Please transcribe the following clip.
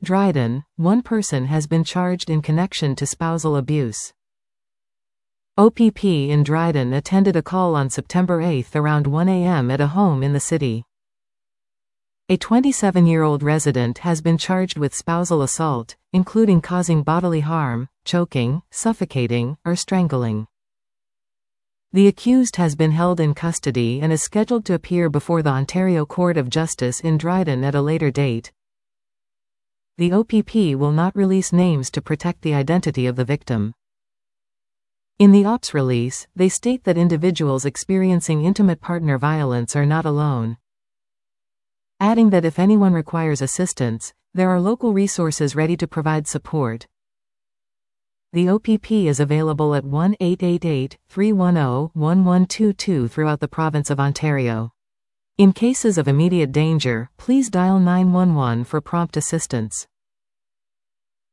Dryden, one person has been charged in connection to spousal abuse. OPP in Dryden attended a call on September 8 around 1 a.m. at a home in the city. A 27-year-old resident has been charged with spousal assault, including causing bodily harm, choking, suffocating, or strangling. The accused has been held in custody and is scheduled to appear before the Ontario Court of Justice in Dryden at a later date. The OPP will not release names to protect the identity of the victim. In the OPS release, they state that individuals experiencing intimate partner violence are not alone, adding that if anyone requires assistance, there are local resources ready to provide support. The OPP is available at 1-888-310-1122 throughout the province of Ontario. In cases of immediate danger, please dial 911 for prompt assistance.